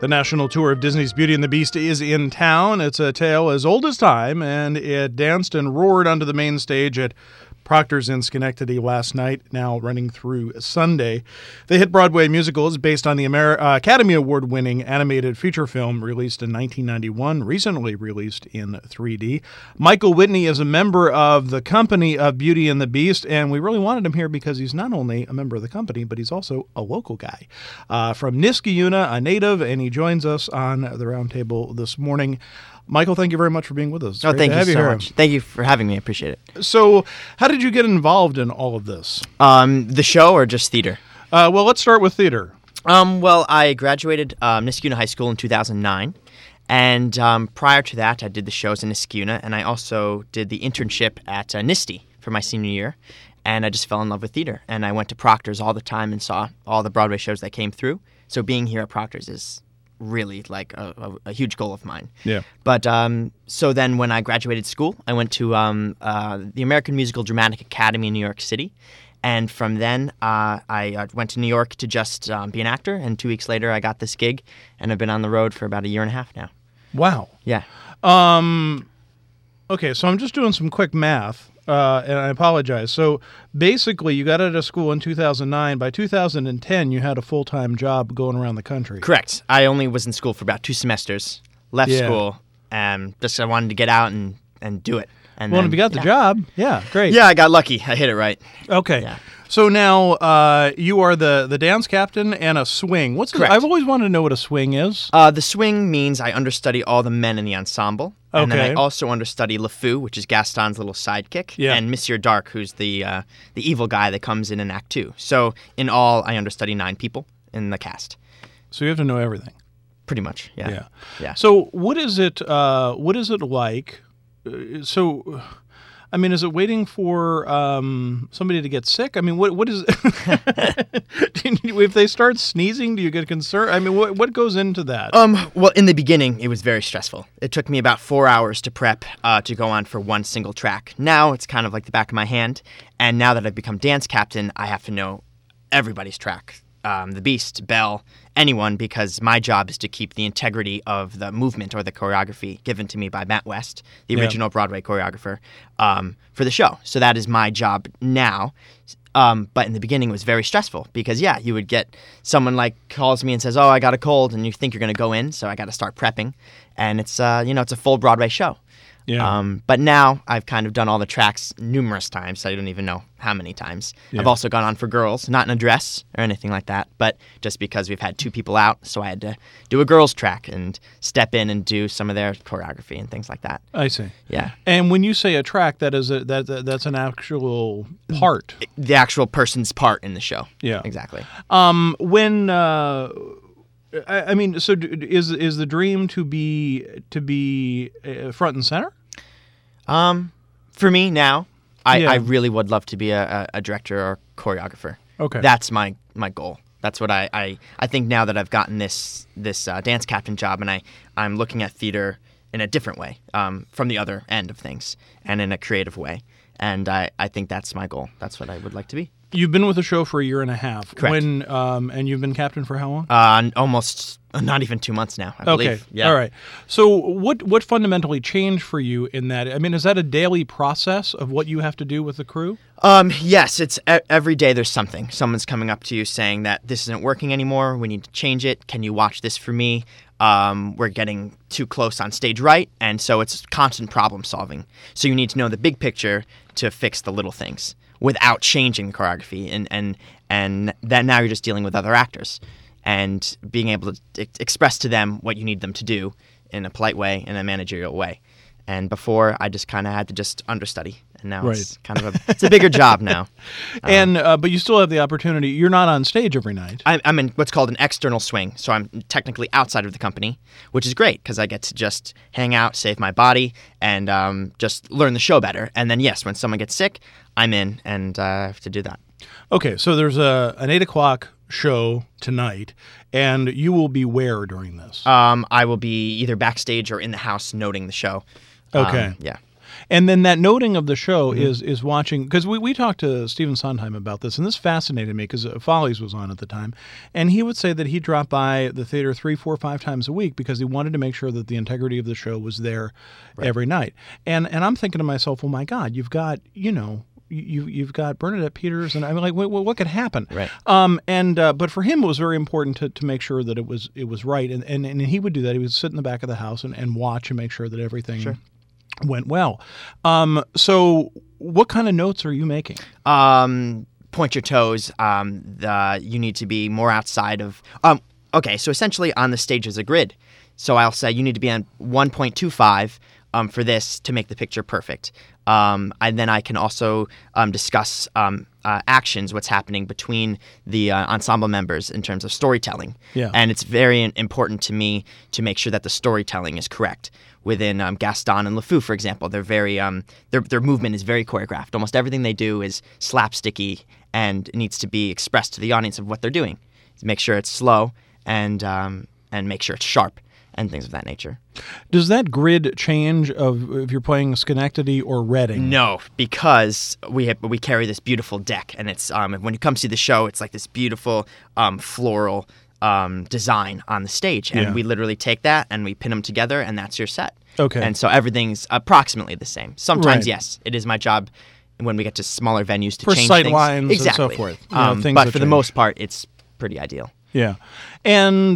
The national tour of Disney's Beauty and the Beast is in town. It's a tale as old as time, and it danced and roared onto the main stage at Proctor's in Schenectady last night, now running through Sunday. The hit Broadway musical is based on the Academy Award-winning animated feature film released in 1991, recently released in 3D. Michael Whitney is a member of the company of Beauty and the Beast, and we really wanted him here because he's not only a member of the company, but he's also a local guy from Niskayuna, a native, and he joins us on the roundtable this morning. Michael, thank you very much for being with us. Oh, thank you so much. Thank you for having me. I appreciate it. So, how did you get involved in all of this? The show or just theater? Well, let's start with theater. Well, I graduated Niskayuna High School in 2009, and prior to that, I did the shows in Niskayuna, and I also did the internship at NISTY for my senior year, and I just fell in love with theater, and I went to Proctor's all the time and saw all the Broadway shows that came through. So being here at Proctor's is really like a huge goal of mine. Yeah. But so then when I graduated school, I went to the American Musical Dramatic Academy in New York City. And from then, I went to New York to just be an actor. And 2 weeks later, I got this gig. And I've been on the road for about a year and a half now. Wow. Yeah. Okay, so I'm just doing some quick math. And I apologize. So basically, you got out of school in 2009. By 2010, you had a full-time job going around the country. Correct. I only was in school for about 2 semesters, left school, and just I wanted to get out and do it. And well, then, if you got the job, yeah, great. Yeah, I got lucky. I hit it right. Okay. Yeah. So now you are the dance captain and a swing. Correct. I've always wanted to know what a swing is. The swing means I understudy all the men in the ensemble. And then Okay. I also understudy LeFou, which is Gaston's little sidekick, Yeah. and Monsieur Dark, who's the evil guy that comes in Act 2. So in all, I understudy 9 people in the cast. So you have to know everything. Pretty much, yeah. Yeah. So what is it? What is it like? So, I mean, is it waiting for somebody to get sick? I mean, what is? If they start sneezing, do you get concerned? I mean, what goes into that? Well, in the beginning, it was very stressful. It took me about 4 hours to prep to go on for one single track. Now it's kind of like the back of my hand. And now that I've become dance captain, I have to know everybody's track. The Beast, Belle, anyone, because my job is to keep the integrity of the movement or the choreography given to me by Matt West, the original Broadway choreographer, for the show. So that is my job now. But in the beginning, it was very stressful because, you would get someone like calls me and says, "Oh, I got a cold," and you think you're going to go in, so I got to start prepping. And it's, it's a full Broadway show. Yeah. But now I've kind of done all the tracks numerous times. So I don't even know how many times. Yeah. I've also gone on for girls, not in a dress or anything like that, but just because we've had 2 people out, so I had to do a girls track and step in and do some of their choreography and things like that. I see. Yeah. And when you say a track, that's an actual part. The actual person's part in the show. Yeah. Exactly. When I mean, so is the dream to be front and center? For me now, Yeah. I really would love to be a director or choreographer. Okay. That's my goal. That's what I think now that I've gotten this dance captain job, and I'm looking at theater in a different way, from the other end of things, and in a creative way. And I think that's my goal. That's what I would like to be. You've been with the show for a year and a half. Correct. And you've been captain for how long? Almost not even 2 months now, I believe. Okay. Yeah. All right. So what fundamentally changed for you in that? I mean, is that a daily process of what you have to do with the crew? Yes, it's every day there's something. Someone's coming up to you saying that this isn't working anymore. We need to change it. Can you watch this for me? We're getting too close on stage right. And so it's constant problem solving. So you need to know the big picture to fix the little things without changing the choreography. And then now you're just dealing with other actors and being able to express to them what you need them to do in a polite way, in a managerial way. And before, I just kind of had to just understudy. And now it's kind of it's a bigger job now. And but you still have the opportunity. You're not on stage every night. I'm in what's called an external swing. So I'm technically outside of the company, which is great because I get to just hang out, save my body, and just learn the show better. And then, yes, when someone gets sick, I'm in, and I have to do that. Okay, so there's an 8 o'clock show tonight, and you will be where during this? I will be either backstage or in the house noting the show. Okay. Yeah. And then that noting of the show Mm-hmm. is watching, because we talked to Stephen Sondheim about this, and this fascinated me because Follies was on at the time, and he would say that he dropped by the theater 3, 4, 5 times a week because he wanted to make sure that the integrity of the show was there every night. And I'm thinking to myself, oh my God, you've got, you've got Bernadette Peters, and I'm like, what could happen? Right. But for him, it was very important to make sure that it was right, and he would do that. He would sit in the back of the house and watch and make sure that everything went well. So, what kind of notes are you making? Point your toes. You need to be more outside of. Okay, so essentially on the stage is a grid. So I'll say you need to be on 1.25 for this to make the picture perfect. And then I can also discuss actions, what's happening between the ensemble members in terms of storytelling. Yeah. And it's very important to me to make sure that the storytelling is correct. Within Gaston and LeFou, for example, they're very their movement is very choreographed. Almost everything they do is slapsticky and it needs to be expressed to the audience of what they're doing. To make sure it's slow and make sure it's sharp and things of that nature. Does that grid change if you're playing Schenectady or Reading? No, because we carry this beautiful deck, and it's when you come see the show, it's like this beautiful floral design on the stage, and we literally take that and we pin them together, and that's your set. Okay. And so everything's approximately the same. Sometimes, Right. yes, it is my job when we get to smaller venues to For change sight things. lines and so Exactly. forth. Things But that for the change. most part, it's pretty ideal. Yeah, and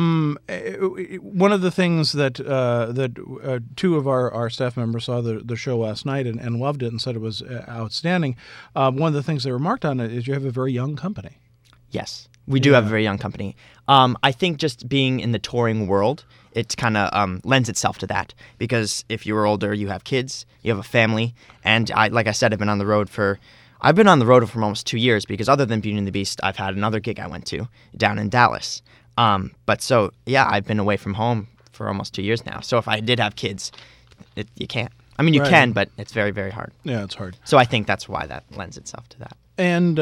one of the things that two of our staff members saw the show last night and loved it and said it was outstanding. One of the things they remarked on it is you have a very young company. Yes, we do have a very young company. I think just being in the touring world, it kind of lends itself to that. Because if you're older, you have kids, you have a family, and like I said, I've been on the road for almost 2 years. Because other than Beauty and the Beast, I've had another gig I went to down in Dallas. But so yeah, I've been away from home for almost 2 years now. So if I did have kids, you can't. I mean, you Right. can, but it's very, very hard. Yeah, it's hard. So I think that's why that lends itself to that. And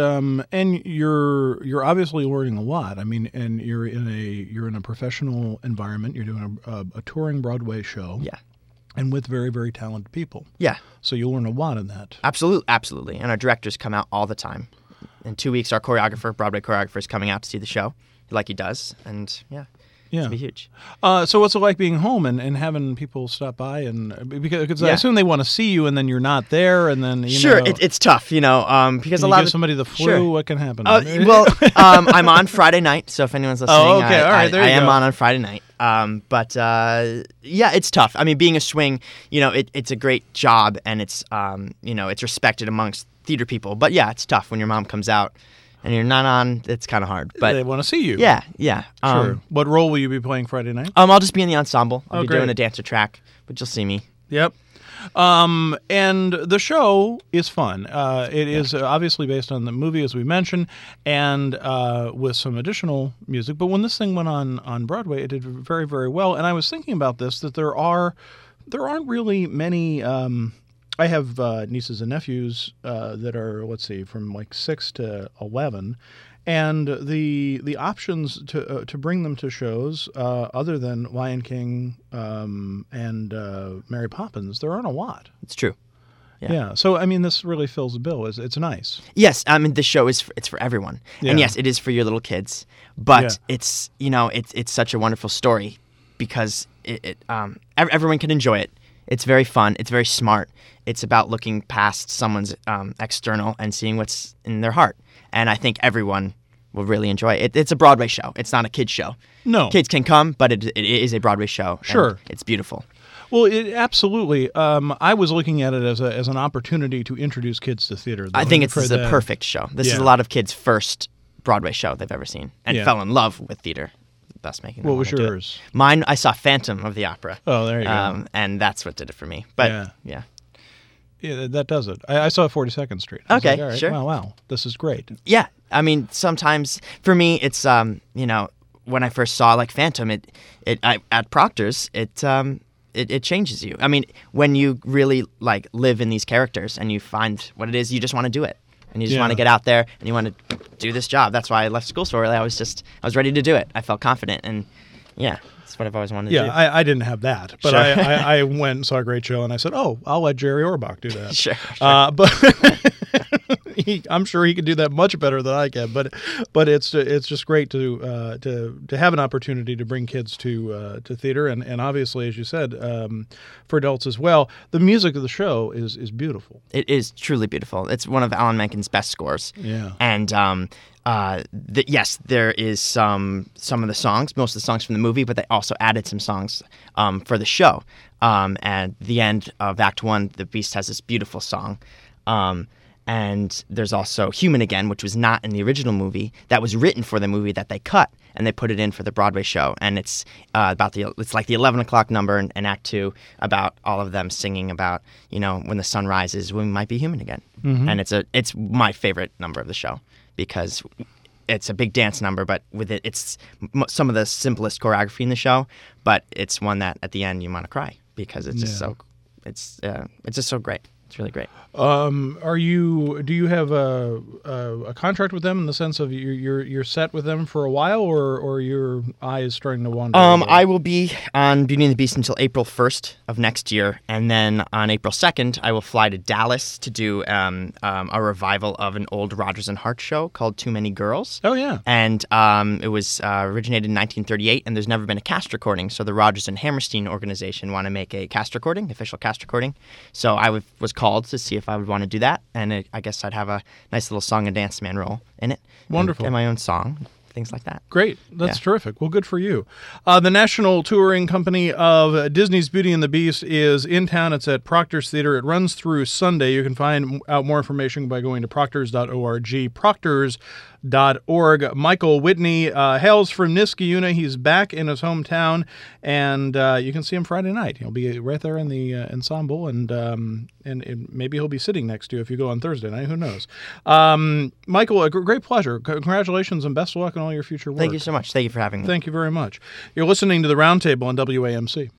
you're obviously learning a lot. I mean, and you're in a professional environment. You're doing a touring Broadway show. Yeah. And with very, very talented people. Yeah. So you'll learn a lot in that. Absolutely. And our directors come out all the time. In 2 weeks, our Broadway choreographer, is coming out to see the show, like he does. And yeah, Yeah. it'll be huge. So what's it like being home and having people stop by because I Yeah. assume they want to see you and then you're not there and then Sure, know, it's tough, because can a you lot give of somebody the flu. Sure. What can happen? I'm on Friday night, so if anyone's listening, Oh, okay. All right, there I you am go. on Friday night. But it's tough. I mean, being a swing, it's a great job, and it's it's respected amongst theater people. But yeah, it's tough when your mom comes out and you're not on. It's kind of hard. But they want to see you. yeah. Sure. What role will you be playing Friday night? I'll just be in the ensemble. I'll Oh, be great. doing a dancer track, but you'll see me. Yep. And the show is fun. It is obviously based on the movie, as we mentioned, and with some additional music. But when this thing went on Broadway, it did very, very well. And I was thinking about this, that there aren't really many. I have nieces and nephews that are, let's see, from like 6 to 11. And the options to bring them to shows other than Lion King and Mary Poppins, there aren't a lot. It's true. Yeah. So I mean, this really fills the bill. It's nice. Yes, I mean this show it's for everyone, Yeah. and yes, it is for your little kids. But Yeah. it's it's such a wonderful story because everyone can enjoy it. It's very fun. It's very smart. It's about looking past someone's external and seeing what's in their heart. And I think everyone will really enjoy it. It's a Broadway show. It's not a kids show. No. Kids can come, but it is a Broadway show. and Sure. it's beautiful. Well, absolutely. I was looking at it as an opportunity to introduce kids to theater. I think For it's a them. perfect show. This is Yeah. a lot of kids' first Broadway show they've ever seen and Yeah. fell in love with theater. Thus making them What was wanna do it. yours? Mine, I saw Phantom of the Opera. Oh, there you go. And that's what did it for me. But yeah. Yeah, that does it. I saw 42nd Street. I was Okay, like, all right, sure. Wow, this is great. Yeah. I mean, sometimes for me, it's when I first saw like Phantom, at Proctor's, it changes you. I mean, when you really like live in these characters and you find what it is, you just want to do it, and you just want to get out there and you want to do this job. That's why I left school so early. I was ready to do it. I felt confident, and yeah, That's what I've always wanted to Yeah, do. I didn't have that, but Sure. I went and saw a great show, and I said, "Oh, I'll let Jerry Orbach do that." Sure. But I'm sure he could do that much better than I can. But it's just great to have an opportunity to bring kids to theater, and obviously, as you said, for adults as well. The music of the show is beautiful. It is truly beautiful. It's one of Alan Menken's best scores. Yeah. And yes, there is some of the songs, most of the songs from the movie, but they also added some songs for the show. At the end of Act 1, the Beast has this beautiful song. And there's also Human Again, which was not in the original movie, that was written for the movie that they cut, and they put it in for the Broadway show. And it's it's like the 11 o'clock number in Act 2, about all of them singing about, when the sun rises, we might be human again. Mm-hmm. And it's my favorite number of the show, because it's a big dance number, but with it's some of the simplest choreography in the show, but it's one that at the end you want to cry, because it's just it's just so great. It's really great. Do you have a contract with them, in the sense of you're set with them for a while, or your eye is starting to wander? I will be on Beauty and the Beast until April 1st of next year, and then on April 2nd, I will fly to Dallas to do a revival of an old Rodgers and Hart show called Too Many Girls. Oh yeah, and it was originated in 1938, and there's never been a cast recording. So the Rodgers and Hammerstein organization want to make a cast recording, official cast recording. So I was called to see if I would want to do that, and I guess I'd have a nice little song and dance man role in it. Wonderful. And my own song, things like that. Great. That's terrific. Well, good for you. The national touring company of Disney's Beauty and the Beast is in town. It's at Proctor's Theater. It runs through Sunday. You can find out more information by going to proctors.org. Proctors.org. Michael Whitney hails from Niskayuna. He's back in his hometown, and you can see him Friday night. He'll be right there in the ensemble, and maybe he'll be sitting next to you if you go on Thursday night. Who knows? Michael, a great pleasure. Congratulations and best of luck on all your future work. Thank you so much. Thank you for having me. Thank you very much. You're listening to the Roundtable on WAMC.